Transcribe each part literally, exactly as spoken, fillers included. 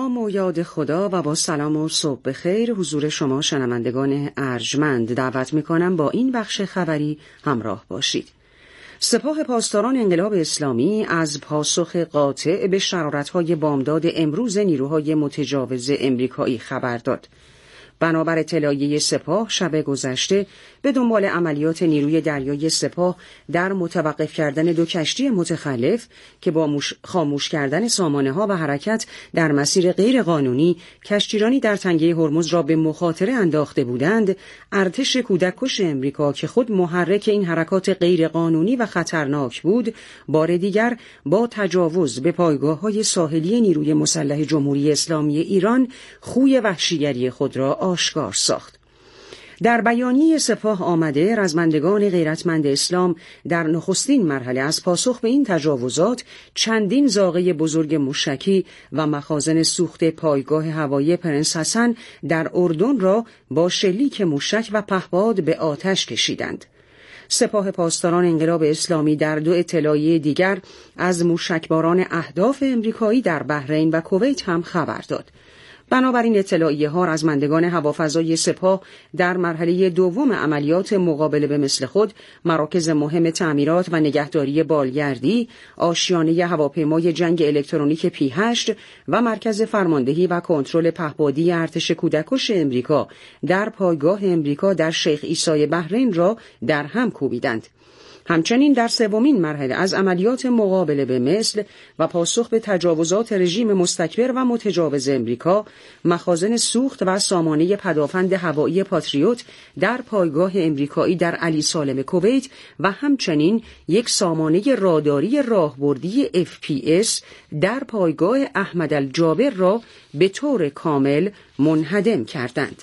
نام و یاد خدا و با سلام و صبح بخیر حضور شما شنوندگان ارجمند دعوت می‌کنم با این بخش خبری همراه باشید. سپاه پاسداران انقلاب اسلامی از پاسخ قاطع به شرارت‌های بامداد امروز نیروهای متجاوز امریکایی خبر داد. بنابر اطلاعیه سپاه شب گذشته به دنبال عملیات نیروی دریایی سپاه در متوقف کردن دو کشتی متخلف که با خاموش کردن سامانه‌ها و حرکت در مسیر غیر قانونی کشتیرانی در تنگه هرمز را به مخاطره انداخته بودند، ارتش کودککش امریکا که خود محرک این حرکات غیر قانونی و خطرناک بود، بار دیگر با تجاوز به پایگاه‌های ساحلی نیروی مسلح جمهوری اسلامی ایران خوی وحشیگری خود را آشکار ساخت. در بیانیه سپاه آمده رزمندگان غیرتمند اسلام در نخستین مرحله از پاسخ به این تجاوزات چندین زاغه بزرگ موشکی و مخازن سوخت پایگاه هوایی پرنس حسن در اردن را با شلیک موشک و پهپاد به آتش کشیدند. سپاه پاسداران انقلاب اسلامی در دو اطلاعیه دیگر از موشکباران اهداف امریکایی در بحرین و کویت هم خبر داد. بنابراین اطلاعیه ها رزمندگان هوافضای سپاه در مرحله دوم عملیات مقابله به مثل خود مراکز مهم تعمیرات و نگهداری بالگردی، آشیانه هواپیمای جنگ الکترونیک پی هشت و مرکز فرماندهی و کنترل پهپادی ارتش کودککش امریکا در پایگاه امریکا در شیخ عیسی بحرین را در هم کوبیدند. همچنین در سومین مرحله از عملیات مقابله به مثل و پاسخ به تجاوزات رژیم مستکبر و متجاوز امریکا، مخازن سوخت و سامانه پدافند هوایی پاتریوت در پایگاه امریکایی در علی سالم کویت و همچنین یک سامانه راداری راهبردی اف پی اس در پایگاه احمد الجابر را به طور کامل منهدم کردند.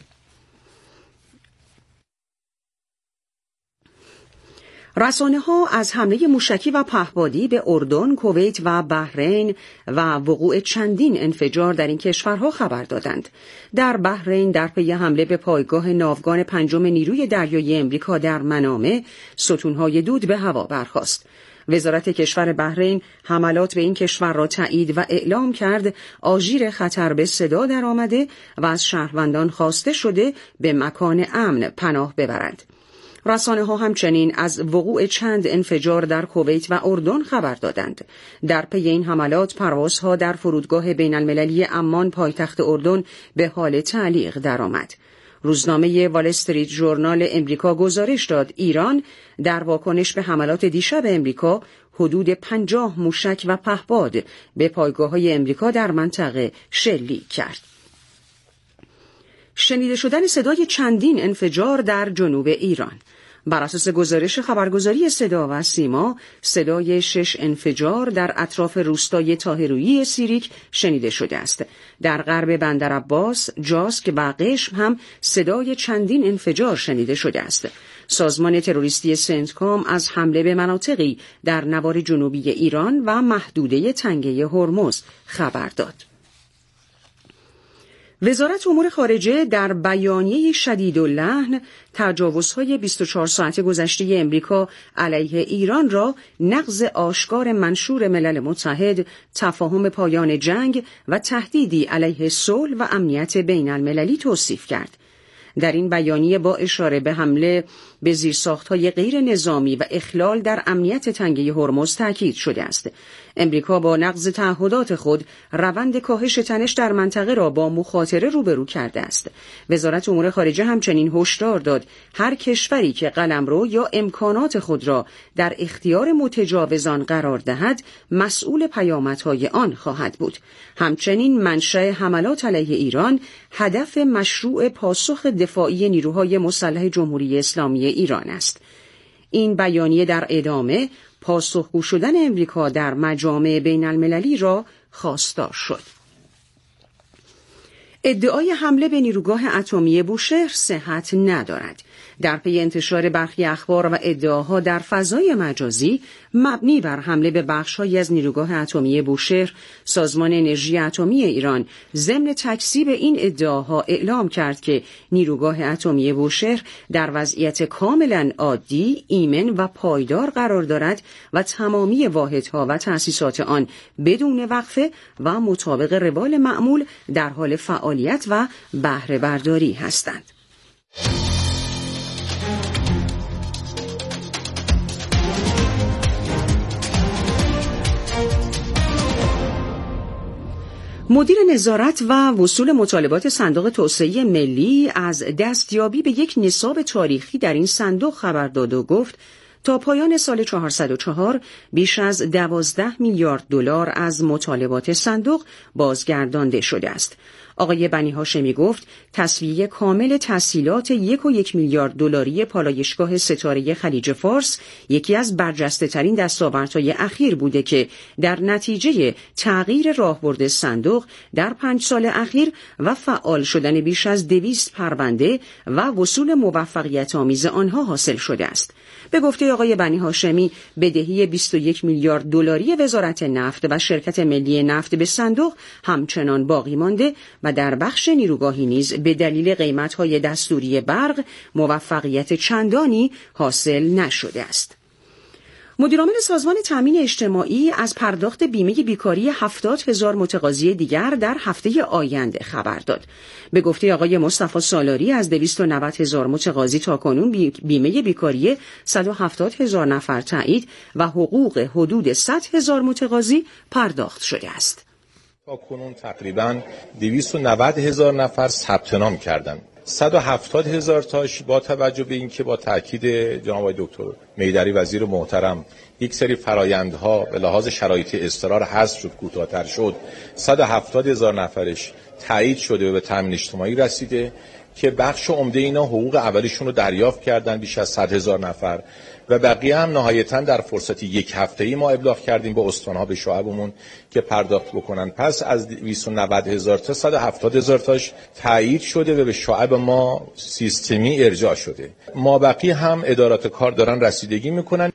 رسانه‌ها از حمله موشکی و پهپادی به اردن، کویت و بحرین و وقوع چندین انفجار در این کشورها خبر دادند. در بحرین در پی حمله به پایگاه ناوگان پنجم نیروی دریایی امریکا در منامه، ستونهای دود به هوا برخاست. وزارت کشور بحرین حملات به این کشور را تایید و اعلام کرد آژیر خطر به صدا در آمده و از شهروندان خواسته شده به مکان امن پناه ببرند. رسانه ها همچنین از وقوع چند انفجار در کویت و اردن خبر دادند. در پی این حملات پروازها در فرودگاه بین المللی عمان پایتخت اردن به حال تعلیق درآمد. روزنامه وال استریت ژورنال امریکا گزارش داد ایران در واکنش به حملات دیشب امریکا حدود پنجاه موشک و پهپاد به پایگاه‌های امریکا در منطقه شلیک کرد. شنیده شدن صدای چندین انفجار در جنوب ایران. بر اساس گزارش خبرگزاری صدا و سیما، صدای شش انفجار در اطراف روستای طاهرویی سیریک شنیده شده است. در غرب بندرعباس، جاسک و قشم هم صدای چندین انفجار شنیده شده است. سازمان تروریستی سنتکام از حمله به مناطقی در نوار جنوبی ایران و محدوده تنگه هرمز خبر داد. وزارت امور خارجه در بیانیه شدیداللحن تجاوزهای بیست و چهار ساعت گذشته امریکا علیه ایران را نقض آشکار منشور ملل متحد، تفاهم پایان جنگ و تهدیدی علیه صلح و امنیت بین المللی توصیف کرد. در این بیانیه با اشاره به حمله به زیرساخت‌های غیر نظامی و اخلال در امنیت تنگه هرمز تاکید شده است. امریکا با نقض تعهدات خود روند کاهش تنش در منطقه را با مخاطره روبرو کرده است. وزارت امور خارجه همچنین هشدار داد هر کشوری که قلمرو یا امکانات خود را در اختیار متجاوزان قرار دهد مسئول پیامدهای آن خواهد بود. همچنین منشأ حملات علیه ایران هدف مشروع پاسخ دفاعی نیروهای مسلح جمهوری اسلامی ایران است. این بیانیه در ادامه پاسخگو شدن امریکا در مجامع بین المللی را خواستار شد. ادعای حمله به نیروگاه اتمی بوشهر صحت ندارد. در پی انتشار برخی اخبار و ادعاها در فضای مجازی مبنی بر حمله به بخش‌هایی از نیروگاه اتمی بوشهر، سازمان انرژی اتمی ایران ضمن تکذیب این ادعاها اعلام کرد که نیروگاه اتمی بوشهر در وضعیت کاملا عادی، ایمن و پایدار قرار دارد و تمامی واحدها و تأسیسات آن بدون وقفه و مطابق روال معمول در حال فعالیت و بهره برداری هستند. مدیر نظارت و وصول مطالبات صندوق توسعه ملی از دستیابی به یک نصاب تاریخی در این صندوق خبر داد و گفت تا پایان سال چهارصد و چهار بیش از دوازده میلیارد دلار از مطالبات صندوق بازگردانده شده است. آقای بنی هاشمی گفت تسویه کامل تسهیلات یک و یک میلیارد دلاری پالایشگاه ستاره خلیج فارس یکی از برجسته ترین دستاوردهای اخیر بوده که در نتیجه تغییر راهبرد صندوق در پنج سال اخیر و فعال شدن بیش از دویست پرونده و وصول موفقیت آمیز آنها حاصل شده است. به گفته آقای بنی هاشمی بدهی بیست و یک میلیارد دلاری وزارت نفت و شرکت ملی نفت به صندوق همچنان باقی مانده و در بخش نیروگاهی نیز به دلیل قیمت‌های دستوری برق موفقیت چندانی حاصل نشده است. مدیرعامل سازمان تامین اجتماعی از پرداخت بیمه بیکاری هفتاد هزار متقاضی دیگر در هفته آینده خبر داد. به گفته آقای مصطفی سالاری از دویست و نود هزار متقاضی تاکنون بیمه بیکاری صد و هفتاد هزار نفر تایید و حقوق حدود صد هزار متقاضی پرداخت شده است. تاکنون تقریباً دویست و نود هزار نفر ثبت نام کردند. صد و هفتاد هزار تاش با توجه به اینکه با تاکید جناب آقای دکتر میدری وزیر محترم یک سری فرایندها به لحاظ شرایط اضطرار حذف شد، کوتاه‌تر شد، صد و هفتاد هزار نفرش تایید شده و به تامین اجتماعی رسیده که بخش عمده اینا حقوق اولیشون رو دریافت کردن، بیش از صد هزار نفر، و بقیه هم نهایتاً در فرصت یک هفته‌ای ما ابلاغ کردیم با استان‌ها به شعبمون که پرداخت بکنن. پس از دویست و نود هزار تا صد و هفتاد هزار تاش تایید شده و به شعب ما سیستمی ارجاع شده. ما بقیه هم ادارات کار دارن رسیدگی میکنن.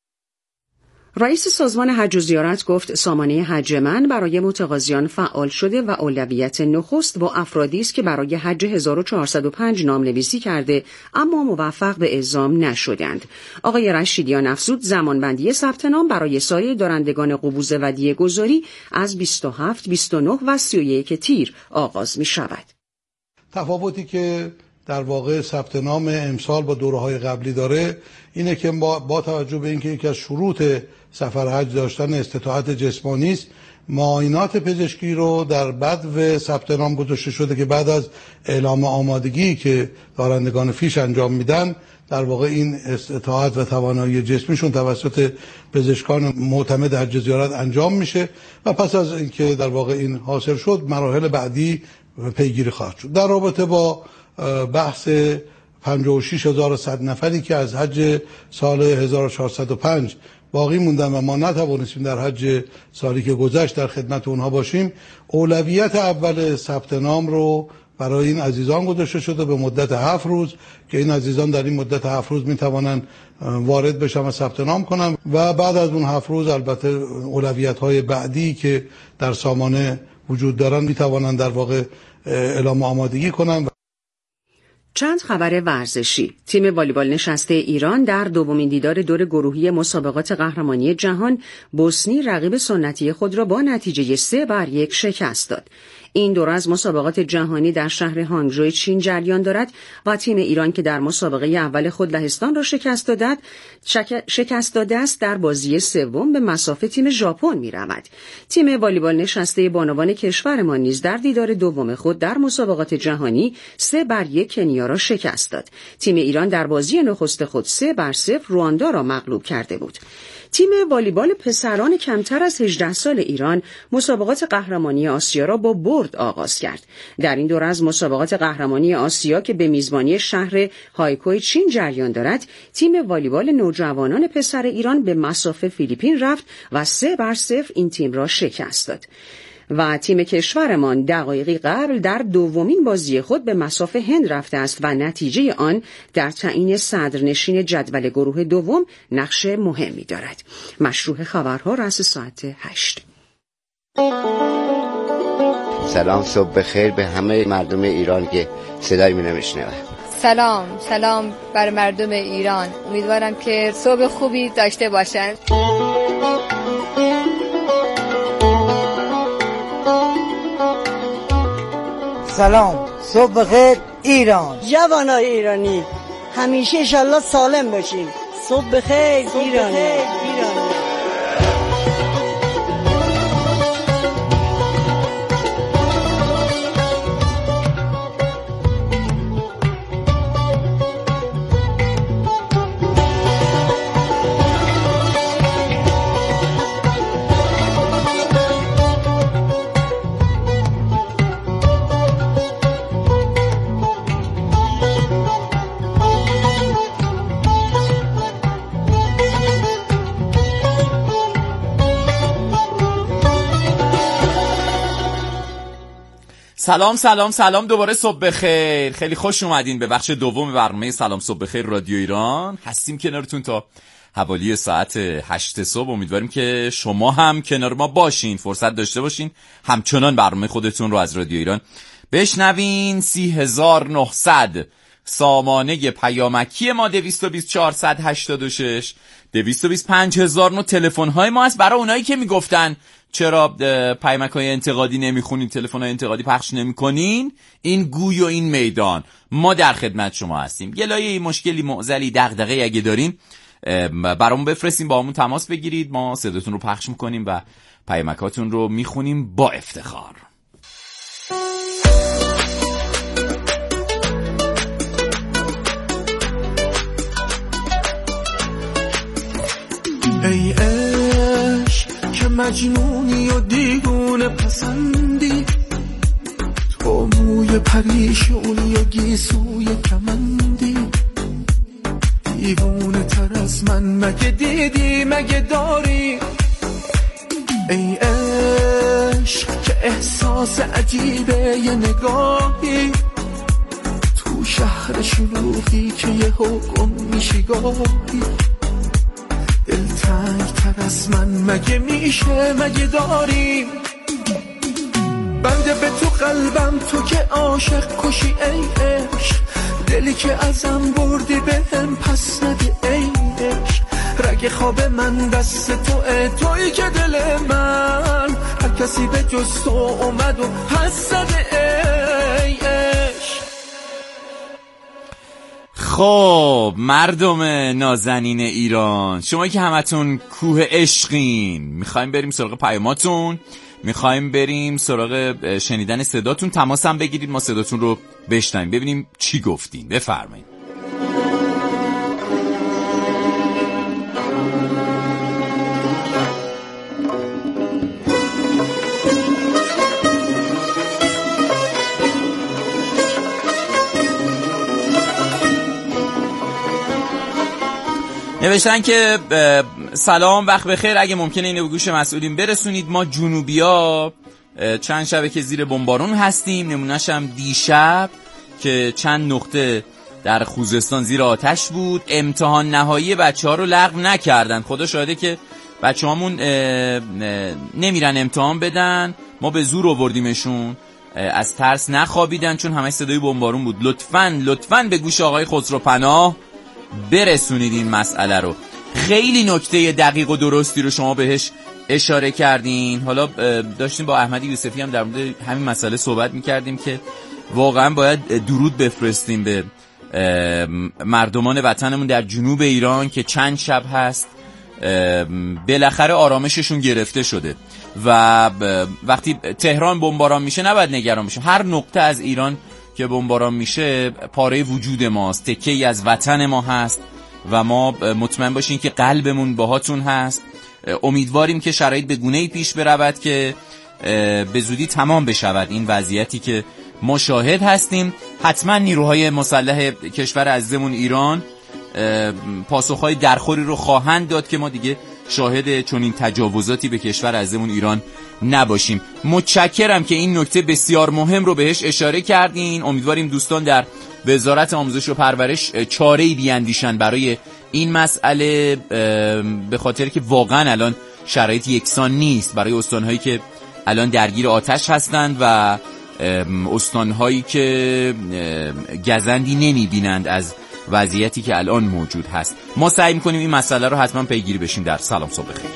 رئیس سازمان حج و زیارت گفت سامانه حج من برای متقاضیان فعال شده و اولویت نخست با افرادی است که برای حج هزار و چهارصد و پنج نامنویسی کرده اما موفق به اعزام نشدند. آقای رشیدیان افزود زمانبندی ثبت نام برای سایر دارندگان قبوز ودیعه گذاری از بیست و هفت، بیست و نه و سی و یک تیر آغاز می شود. تفاوتی که در واقع ثبت نام امسال با دوره‌های قبلی داره اینه که با, با توجه به اینکه یکی از شروط سفر حج داشتن استطاعت جسمانی است، معاینات پزشکی رو در بدو ثبت نام گذاشته شده که بعد از اعلام آمادگی که دارندگان فیش انجام میدن در واقع این استطاعت و توانایی جسمیشون توسط پزشکان معتمد حج زیارت انجام میشه و پس از اینکه در واقع این حاصل شد مراحل بعدی پیگیری خواهد شد. در رابطه با بحث پنجاه و شش هزار و صد نفری که از حج سال هزار و چهارصد و پنج باقی موندن و ما نتوانستیم در حج سالی که گذشت در خدمت اونها باشیم، اولویت اول ثبت نام رو برای این عزیزان گذاشته شده به مدت هفت روز که این عزیزان در این مدت هفت روز میتوانند وارد بشن و ثبت نام کنن و بعد از اون هفت روز البته اولویت‌های بعدی که در سامانه وجود دارن میتوانند در واقع اعلام آمادگی کنن. چند خبر ورزشی. تیم والیبال نشسته ایران در دومین دیدار دور گروهی مسابقات قهرمانی جهان بوسنی رقیب سنتی خود را با نتیجه سه بر یک شکست داد. این دوره از مسابقات جهانی در شهر هانگژو چین جریان دارد و تیم ایران که در مسابقه اول خود لهستان را شکست داد، شک... شکست داده است در بازی سوم به مسافه تیم ژاپن می‌رود. تیم والیبال نشسته بانوان کشورمان نیز در دیدار دوم خود در مسابقات جهانی سه بر یک کنیا را شکست داد. تیم ایران در بازی نخست خود سه بر صفر رواندا را مغلوب کرده بود. تیم والیبال پسران کمتر از هجده سال ایران مسابقات قهرمانی آسیا را با برد آغاز کرد. در این دوره از مسابقات قهرمانی آسیا که به میزبانی شهر هایکوی چین جریان دارد، تیم والیبال نوجوانان پسر ایران به مسافه فیلیپین رفت و سه بر صفر این تیم را شکست داد. و تیم کشورمان دقایقی قبل در دومین بازی خود به مصاف هند رفته است و نتیجه آن در تعیین صدرنشین جدول گروه دوم نقش مهمی دارد. مشروع خبرها رأس ساعت هشت. سلام، صبح بخیر به همه مردم ایران که صدای منو میشنوه. سلام سلام بر مردم ایران، امیدوارم که صبح خوبی داشته باشند. سلام، صبح بخیر ایران. جوانای ایرانی همیشه انشالله سالم باشین. صبح بخیر ایران. سلام سلام سلام دوباره صبح بخیر. خیلی خوش اومدین به بخش دوم برنامه سلام صبح بخیر رادیو ایران. هستیم کنارتون تا حوالی ساعت هشت صبح. امیدواریم که شما هم کنار ما باشین، فرصت داشته باشین همچنان برنامه خودتون رو از رادیو ایران بشنوین. سی هزار و نهصد سامانه پیامکی ما، دویست و بیست چهارصد هشتاد و شش، دویست و بیست پنج هزار نو تلفن های ما هست. برای اونایی که میگفتن چرا پیامک های انتقادی نمیخونین، تلفن های انتقادی پخش نمیکنین، این گوی و این میدان، ما در خدمت شما هستیم. گلایه مشکلی معضلی دغدغه اگه دارین برامون بفرستین، با همون تماس بگیرید، ما صداتون رو پخش میکنیم و پیامکاتون رو میخونیم با افتخار. ای عشق که مجنونی و دیوونه پسندی، تو موی پریشونی و گیسوی کمندی، دیوونه تر از من مگه دیدی مگه داری؟ ای عشق که احساس عجیبه یه نگاهی، تو شهر شلوغی که یه حکم میشی گاهی، دلتنگ تر از من مگه میشه مگه داری؟ بنده به تو قلبم تو که عاشق کشی ای عشق، دلی که ازم بردی به هم پس ندی ای عشق، رگ خواب من دست توه، تویی که دل من هر کسی به جز تو اومد و پس زده ای عشق. خب مردم نازنین ایران، شما که همتون کوه عشقین، میخوایم بریم سراغ پیاماتون، میخوایم بریم سراغ شنیدن صداتون. تماس هم بگیرید، ما صداتون رو بشنویم ببینیم چی گفتین. بفرمایید. نوشتن که سلام وقت بخیر، اگه ممکنه اینو به گوش مسئولین برسونید، ما جنوبیا چند شبه که زیر بمبارون هستیم، نمونه‌ش هم دیشب که چند نقطه در خوزستان زیر آتش بود. امتحان نهایی بچه‌ها رو لغو نکردن، خدا شاهده که بچه‌هامون نمیرن امتحان بدن، ما به زور آوردیمشون، از ترس نخوابیدن چون همه صدای بمبارون بود. لطفاً لطفاً به گوش آقای خسروپناه برسونید این مسئله رو. خیلی نکته دقیق و درستی رو شما بهش اشاره کردین. حالا داشتیم با احمدی یوسفی هم در مورد همین مسئله صحبت می‌کردیم که واقعا باید درود بفرستیم به مردمان وطنمون در جنوب ایران که چند شب هست بالاخره آرامششون گرفته شده و وقتی تهران بمباران میشه نباید نگران بشیم. هر نقطه از ایران که بمباران میشه پاره وجود ماست، تکه‌ای از وطن ما هست و ما مطمئن باشین که قلبمون باهاتون هست. امیدواریم که شرایط به گونه‌ای پیش برود که به زودی تمام بشود این وضعیتی که ما شاهد هستیم. حتما نیروهای مسلح کشور عزیزمون ایران پاسخهای درخوری رو خواهند داد که ما دیگه شاهد چنین تجاوزاتی به کشور عزیزمون ایران نباشیم. متشکرم که این نکته بسیار مهم رو بهش اشاره کردین. امیدواریم دوستان در وزارت آموزش و پرورش چاره‌ای بیاندیشن برای این مسئله، به خاطر که واقعا الان شرایط یکسان نیست برای استان‌هایی که الان درگیر آتش هستند و استان‌هایی که گزندی نمی‌بینند از وضعیتی که الان موجود هست. ما سعی می‌کنیم این مسئله رو حتما پیگیری بشیم در سلام صبح بخیر.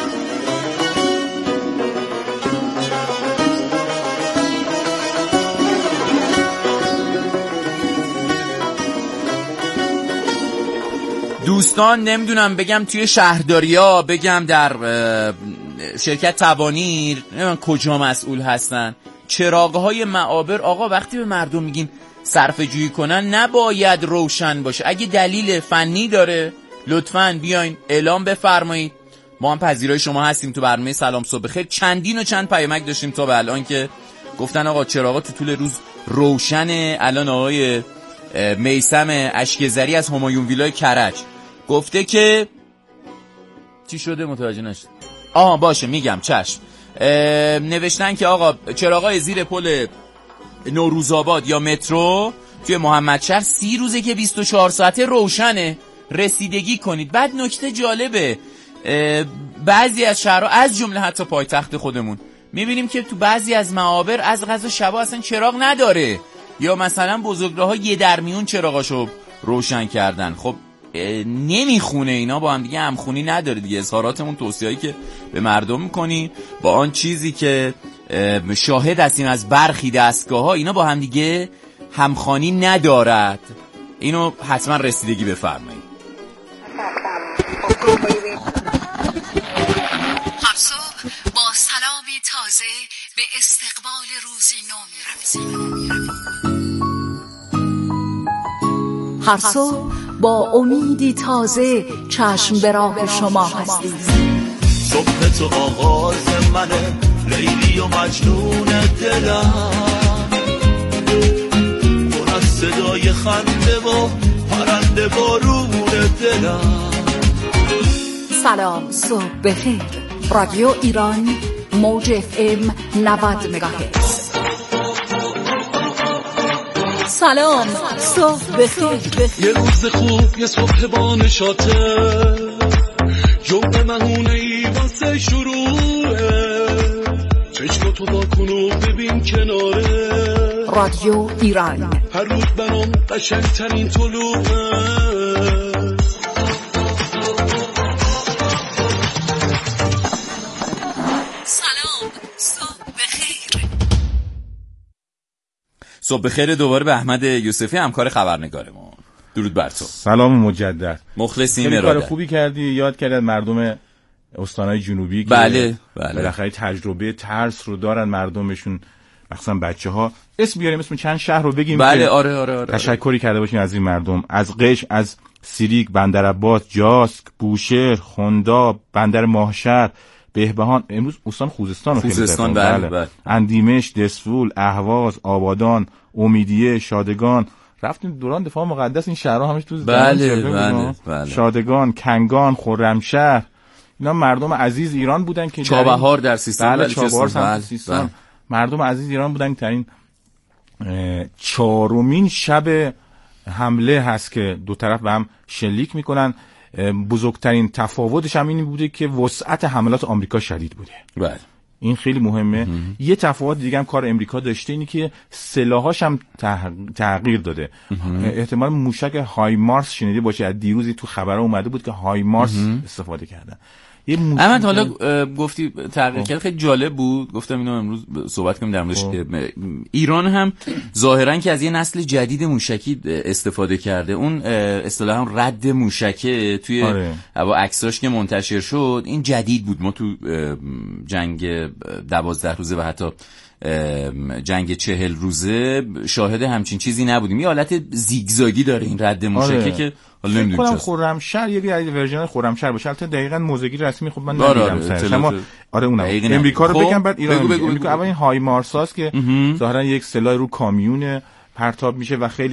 دوستان نمیدونم بگم توی شهرداریا، بگم در شرکت توانیر، نمیدونم کجا مسئول هستن، چراغ‌های معابر آقا وقتی به مردم میگیم صرفه جویی کنن نباید روشن باشه. اگه دلیل فنی داره لطفاً بیاین اعلام بفرمایید. ما هم پذیرای شما هستیم تو برنامه سلام صبح بخیر. چندین و چند پیامک داشتیم تا به الان که گفتن آقا چراغا تو طول روز روشنه. الان آقای میثم اشکزری از همایون ویلای کرج گفته که چی شده متوجه نشد. آها باشه میگم چشم. نوشتن که آقا چراغای زیر پل نوروزآباد یا مترو توی محمدشهر سی روزه که بیست و چهار ساعته روشنه، رسیدگی کنید. بعد نکته جالبه بعضی از شهرها از جمله حتی پایتخت خودمون میبینیم که تو بعضی از معابر از قضا شبا اصلا چراغ نداره، یا مثلا بزرگراه‌ها یه در میون چراغاشو روشن کردن. خب نمیخونه اینا با هم دیگه، همخونی نداره دیگه. اظهاراتمون توصیه‌ای که به مردم میکنیم با آن چیزی که شاهد هستیم از برخی دستگاه‌ها اینا با هم دیگه همخوانی ندارد. اینو حتما رسیدگی بفرمایید. هر صبح با سلامی تازه به استقبال روزی نو می‌رویم. هر صبح با امیدی تازه چشم به راه شما هستیم. صبح تو آغاز منه، لیلی و مجنون دلم، پر از صدای خنده و پرنده بارون دلم. سلام صبح بخیر. رادیو ایران موج اف ام نود مگاهرتز. سلام صبح بخیر. یه روز خوب، یه صبح با نشاطه، جمعه مهونه ای واسه شروعه، چشم تو با کنو ببین کناره. رادیو ایران هر روز برام قشنگترین طلوعه. صبح بخیر دوباره به احمد یوسفی همکار خبرنگارمون. درود بر تو. سلام مجدد. مخلصیم. خیلی کار خوبی کردی، یاد کردی مردم استانهای جنوبی که بله بله بالاخره تجربه ترس رو دارن مردمشون، مخصوصا بچه‌ها. اسم بیاریم، اسم چند شهر رو بگیم. بله آره آره آره. تشکری کرده باشیم از این مردم، از قش، از سیریک، بندرعباس، جاسک، بوشهر، خندا، بندر ماهشهر، بهبهان، امروز استان خوزستان رو خوزستان بله, بله. بله. اندیمش، دسفول، اهواز، آبادان، امیدیه، شادگان. رفتیم دوران دفاع مقدس این شهرها همش تو بله بله بله. شادگان، کنگان، خرمشهر، اینا مردم عزیز ایران بودن که چابهار در سیستان. بله چابهار در سیستان. بله. مردم عزیز ایران بودن که در این چهارمین شب حمله هست که دو طرف به هم شلیک میکنن. بزرگترین تفاوتش هم این بوده که وسعت حملات آمریکا شدید بوده. بله. این خیلی مهمه. یه تفاوت دیگه هم کار امریکا داشته، اینی که سلاحاش هم تغییر داده. احتمال موشک های مارس شنیده باشه، از دیروزی تو خبرها اومده بود که های مارس استفاده کردن. احمد حالا گفتی تغییر کرد، خیلی جالب بود. گفتم اینو امروز صحبت کنیم در موردش. ایران هم ظاهرا که از یه نسل جدید موشکی استفاده کرده. اون اصطلاحاً رد موشکه توی آره. عکساش که منتشر شد این جدید بود. ما تو جنگ دوازده روزه و حتی جنگ چهل روزه شاهد همچین چیزی نبودیم. یه حالت زیگزاگی داره این رد موشکه آره. که حالا نمیدونم چرا. خرمشهر یکی از ورژن خرمشهر باشه، البته دقیقاً موزگی رسمی خب من ندیدم سرش، اما آره اونم امریکا رو بگم بعد ایران. بگو بگو امریکا اول این های مارساس که ظاهرا یک سلاح رو کامیون پرتاب میشه و خیلی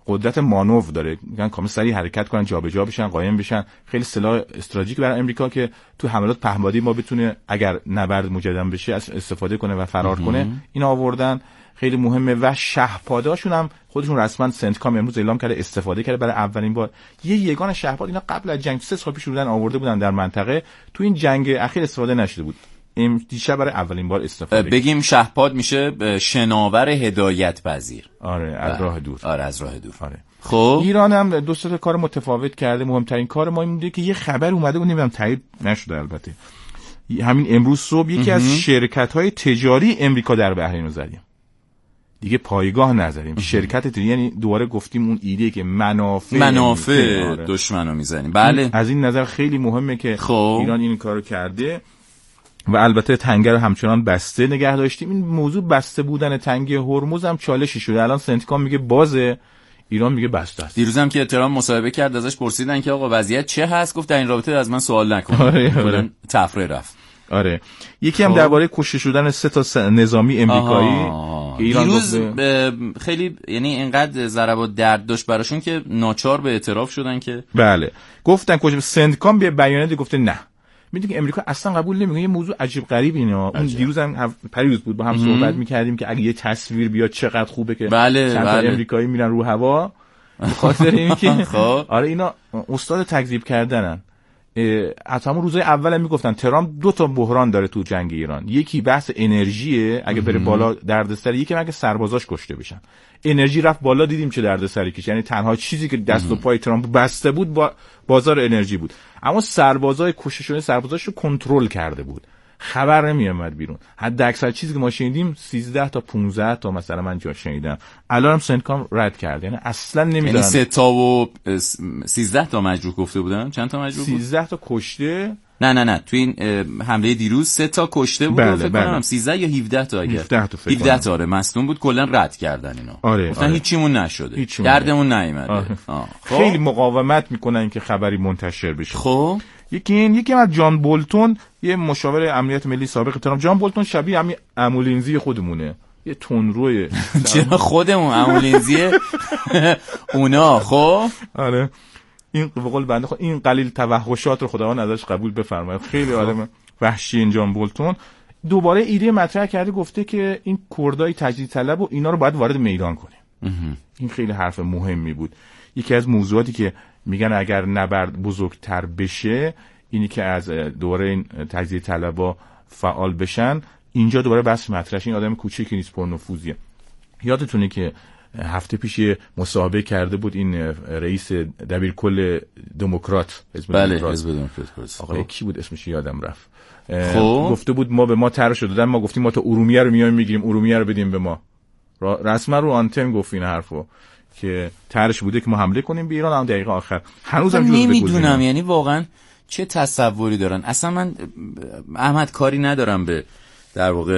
قدرت مانور داره، میگن کامل سریع حرکت کنن، جابجا بشن، قایم بشن. خیلی سلاح استراتژیک برای امریکا که تو حملات پهپادی ما بتونه اگر نبرد مجدد بشه از استفاده کنه و فرار کنه. اینا آوردن، خیلی مهمه. و شهپاداشون هم خودشون رسما سنتکام امروز اعلام کرده استفاده کرده برای اولین بار. یه یگان شهپاد اینا قبل از جنگ سه سال پیش بودن آورده بودن در منطقه، تو این جنگ اخیر استفاده نشده بود. این دیشب برای اولین بار استفاده بگیم شهپاد میشه شناور هدایت پذیر. آره از راه دور. آره از راه دور. آره. خب ایران هم دو سه تا کار متفاوت کرده. مهمترین کار ما این بوده که یه خبر اومده بود، نمیدونم تایید نشده البته، همین امروز صبح یکی از شرکت‌های تجاری امریکا در بحرین رو زدیم. دیگه پایگاه نذاریم. شرکت تجاری، یعنی دوباره گفتیم اون ایده که منافع منافع آره. دشمنو میزنیم. بله از این نظر خیلی مهمه که خب. ایران این کارو کرده و البته تنگه رو همچنان بسته نگه داشتیم. این موضوع بسته بودن تنگه هرمز هم چالشی شده. الان سنتکام میگه بازه، ایران میگه بسته است. دیروزم که ترامپ مصاحبه کرد ازش پرسیدن که آقا وضعیت چه هست، گفت در این رابطه از من سوال نکن. آره آره. تفره رفت. آره یکی هم درباره کشته شدن سه تا نظامی امریکایی که ایران دیروز خیلی یعنی اینقدر ضرب و درد داشت براشون که ناچار به اعتراف شدن که بله گفتن کجا. سندکام به بیانیه گفته نه، میدونی که امریکا اصلا قبول نمیکنه. یه موضوع عجیب غریب اینا. اون دیروز هم پریروز بود با هم صحبت میکردیم که اگه یه تصویر بیاد چقدر خوبه که بله چند تا بله. امریکایی میرن رو هوا به خاطر اینکه آره اینا استاد تکذیب کردنن. از همون روزای اول هم میگفتن ترامپ دو تا بحران داره تو جنگ ایران، یکی بحث انرژیه اگه بره بالا دردسر، یکی اگه سربازاش کشته بشن. انرژی رفت بالا، دیدیم چه دردسری کشید. یعنی تنها چیزی که دست و پای ترامپ بسته بود با بازار انرژی بود، اما سربازای کشته شده سربازاش رو کنترل کرده بود، خبر نمی اومد بیرون. حد اکثر چیزی که ما شنیدیم سیزده تا پانزده تا مثلا من جا شنیدم. الان هم سنتکام رد کرد، یعنی اصلا نمیدونن. یعنی سه تا و سیزده تا مجروح گفته بودن. چند تا مجروح بود؟ سیزده تا کشته. نه نه نه تو این حمله دیروز سه تا کشته بود. بله فکر بله. کنم سیزده یا هفده تا اگه هفده تا فکر کنم. هفده تا آره مصدوم بود. کلا رد کردن اینا. آره گفتن آره. هیچیمون نشده. هیچیمون دردمون نیومده. آره. خیلی مقاومت میکنن که خبری منتشر بشه. خب یکی این یکی از جان بولتون، یه مشاور امنیت ملی سابق ترامپ. جان بولتون شبیه همین امولینزی خودمونه، یه تندروی. چرا خودمون امولینزی اونا؟ خب آره این به قول بنده خود این قلیل توحشات رو خداوند ازش قبول بفرماید. خیلی آدم وحشی این جان بولتون. دوباره ایده مطرح کرده، گفته که این کردای تجدید طلب و اینا رو باید وارد میدان کنیم. این خیلی حرف مهمی بود. یکی از موضوعاتی که میگن اگر نبرد بزرگتر بشه اینی که از دوره این تجزیه طلبا فعال بشن. اینجا دوباره بحث مطرحش. این آدم کوچیکی نیست، پرنفوذیه. یادتونه که هفته پیش مصاحبه کرده بود این رئیس دبیرکل دموکرات حزب بله دموکرات. حزب دموکرات آقا کی بود اسمش یادم رفت. خب گفته بود ما به ما طرح شده دادن، ما گفتیم ما تا ارومیه رو میایم میگیریم، ارومیه رو بدیم به ما. رسما رو آنتن گفت این حرفو که طرحش بوده که ما حمله کنیم به ایران. هم دقیقه آخر هنوزم جزء نمیدونم یعنی واقعا چه تصوری دارن. اصلا من احمد کاری ندارم به در واقع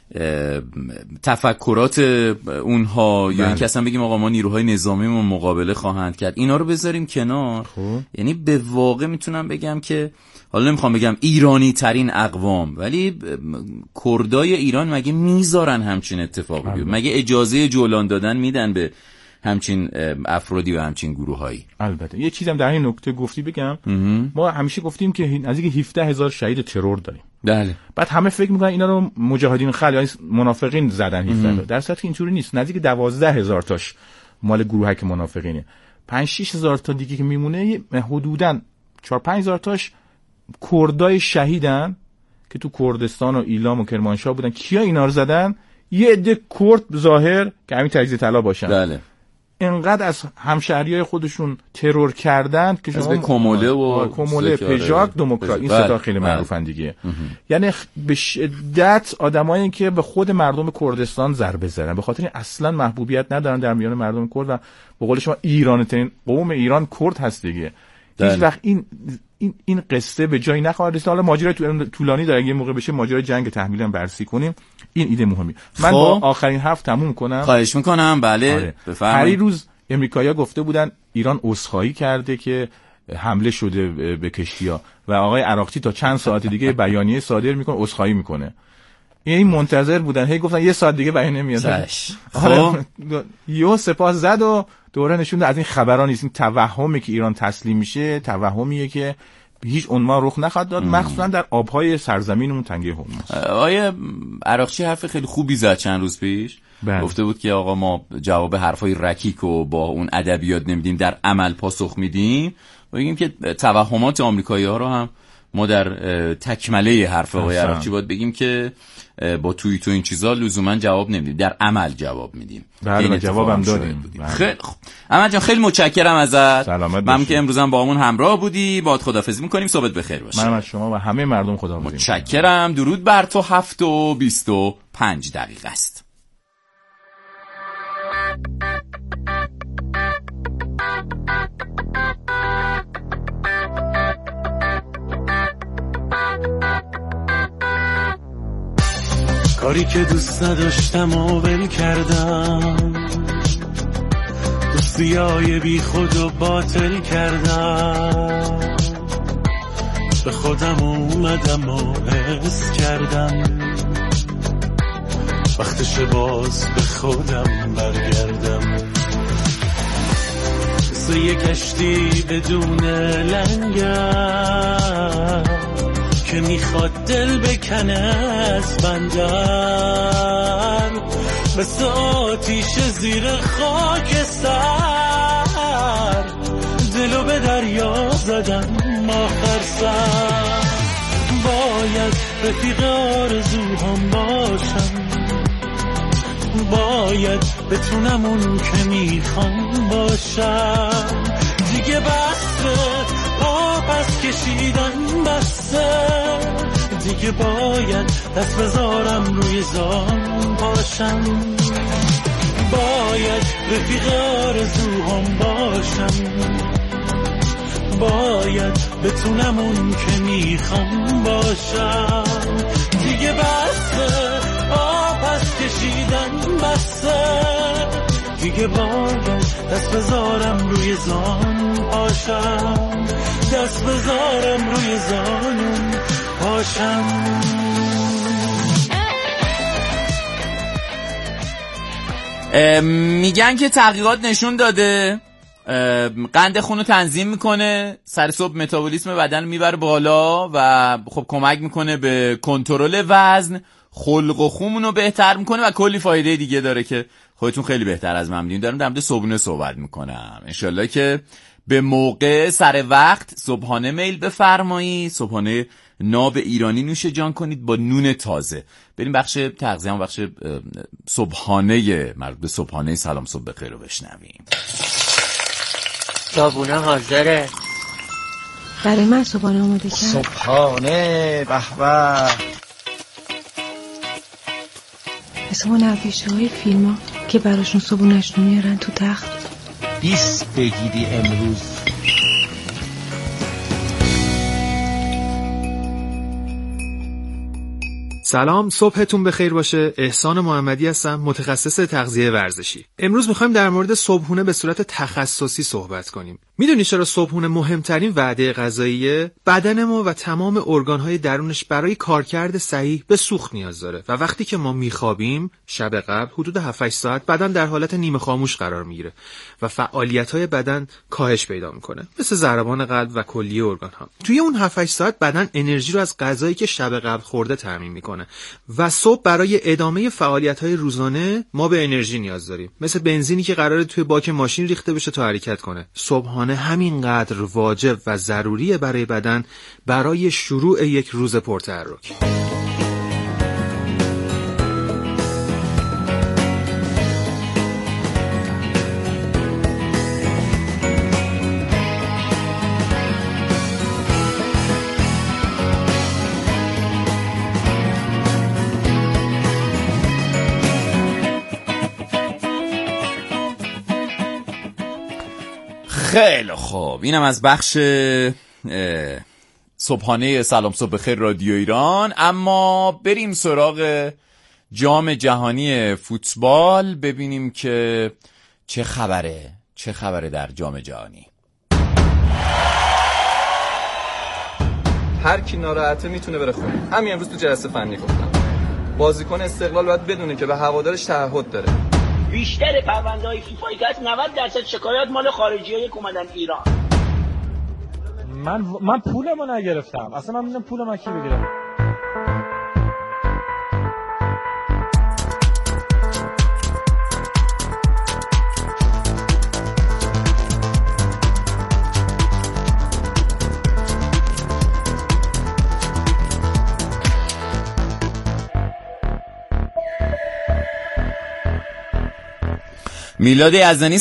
تفکرات اونها یا اینکه اصلا بگیم آقا ما نیروهای نظامیمون مقابله خواهند کرد، اینا رو بذاریم کنار. خوب. یعنی به واقع میتونم بگم که حالا نمیخوام بگم ایرانی ترین اقوام، ولی کردای ایران مگه میذارن همچین اتفاقی بیفته؟ مگه اجازه جولان دادن میدن به همچین افرادی و همچین گروهایی؟ البته یه چیزم در این نکته گفتی بگم. ما همیشه گفتیم که نزدیک هفده هزار شهید ترور داریم. بله. بعد همه فکر میکنن اینا رو مجاهدین خلق یعنی منافقین زدن هفده، در صورتی که اینجوری نیست. نزدیک دوازده هزار تاش مال گروهک منافقینه. پنج شش هزار تا دیگه که میمونه حدوداً چهار پنج هزار تاش کردای شهیدن که تو کردستان و ایلام و کرمانشاه بودن. کیا اینا رو زدن؟ یه عده کرد ظاهر که همین تجزیه طلب باشن. بله. انقدر از همشهریای خودشون ترور کردند که شما کموله و کموله پژاک دموکرات این سه تا خیلی معروفن دیگه. یعنی به شدت آدمایی که به خود مردم کردستان ضربه زدن، به خاطر این اصلا محبوبیت ندارن در میان مردم کرد و به قول شما ایرانی ترین قوم ایران کرد هست دیگه. هیچ وقت این این این قصه به جایی نخواهد رسید. حالا ماجرای طولانی داره، یه موقع بشه ماجرای جنگ تحمیلا بررسی کنیم. این ایده مهمی. من خب. با آخرین حرف تموم کنم. خواهش میکنم. بله آره. بفرمایید. روز امریکایی‌ها گفته بودن ایران عذرخواهی کرده که حمله شده به کشتی‌ها و آقای عراقچی تا چند ساعت دیگه بیانیه صادر میکنه عذرخواهی میکنه. یعنی منتظر بودن، هی گفتن یه ساعت دیگه بیانیه میاد. خب یو سپاس زد و دوره نشون از این خبران نیست. این توهمی که ایران تسلیم میشه توهمیه که هیچ عنوان رخ نخواهد داد، مخصوصا در آبهای سرزمینمون تنگه هرمز. آیه عراقچی حرف خیلی خوبی زد چند روز پیش. بله. گفته بود که آقا ما جواب حرفای رکیک و با اون ادبیات نمیدیم، در عمل پاسخ میدیم. بگیم که توهمات آمریکایی‌ها رو هم ما در تکمله حرف آقای عراقچی باید بگیم که با توییت و این چیزا لزوما جواب نمیدیم، در عمل جواب میدیم. بله جوابم دادیم. خیلی خوب احمد جان خیلی متشکرم ازت. ممنون که امروز هم با همون همراه بودی. باهات خداحافظی می‌کنیم. صحبت بخیر باشه. من از شما و همه مردم خداحافظی. متشکرم. درود بر تو. هفت و بیست و پنج دقیقه است. کاری که دوست نداشتم و ول کردم، دوستیای بی خود و باطل کردم، به خودم اومدم و حس کردم وقتش باز به خودم برگردم. مثل یه کشتی بدون لنگر که میخواد دل بکنه از بندر، مثل آتیش زیر خاک سر دلو به دریا زدم آخر سر. باید رفیق آرزوهام باشم، باید بتونم اون که میخوام باشم. دیگه بسته پس کشیدن بسته، دیگه باید دست بذارم روی زان پاشم. باید رفیق آرزوهام باشم، باید بتونم اون که میخوام باشم. دیگه بسته پس کشیدن بسته، دیگه باید دست بذارم روی زان پاشم، دست بذارم روی زانم پاشم. میگن که تحقیقات نشون داده قند خون رو تنظیم میکنه، سر صبح متابولیسم بدن میبره بالا و خب کمک میکنه به کنترل وزن، خلق و خومون رو بهتر میکنه و کلی فایده دیگه داره که خودتون خیلی بهتر از من میدونید. دارم در مورد صبحونه صحبت میکنم. انشالله که به موقع سر وقت صبحانه میل بفرمایید، صبحانه ناب ایرانی نوش جان کنید با نون تازه. بریم بخش تغذیه هم بخش صبحانه مربوط به صبحانه سلام صبح بخیر رو بشنویم. صبحونه حاضره. برای من صبحانه آماده کرد. صبحانه به به. مثل اون افیشه های فیلم ها که براشون صبحونه‌اش رو میارن تو تخت. بیست بگیری امروز. سلام، صبحتون بخیر باشه. احسان محمدی هستم، متخصص تغذیه ورزشی. امروز میخوایم در مورد صبحونه به صورت تخصصی صحبت کنیم. میدونی چرا صبحونه مهمترین وعده غذاییه؟ بدن ما و تمام ارگان‌های درونش برای کارکرد صحیح به سوخت نیاز داره و وقتی که ما میخوابیم شب قبل حدود هفت هشت ساعت بدن در حالت نیمه خاموش قرار میگیره و فعالیت‌های بدن کاهش پیدا میکنه، مثل ضربان قلب و کلیه ارگان‌ها. توی اون هفت هشت ساعت بدن انرژی رو از غذایی که شب قبل خورده تامین میکنه و صبح برای ادامه فعالیت‌های روزانه ما به انرژی نیاز داریم، مثل بنزینی که قراره توی باک ماشین ریخته بشه تا حرکت کنه. صبحانه همینقدر واجب و ضروریه برای بدن برای شروع یک روز پرتحرک. خیلی خوب، اینم از بخش صبحانه سلام صبح بخیر رادیو ایران. اما بریم سراغ جام جهانی فوتبال، ببینیم که چه خبره چه خبره در جام جهانی. هر کی ناراحته میتونه بره خونه. همین امروز تو جلسه فنی گفتم بازیکن استقلال باید بدونه که به هوادارش تعهد داره. بیشتر پرونده‌های فیفایی که از نود درصد شکایات مال خارجی‌ها که اومدن ایران. من من پولمو نگرفتم. اصلا من می‌دونم پول من کی بگیره. میلاد یزدانی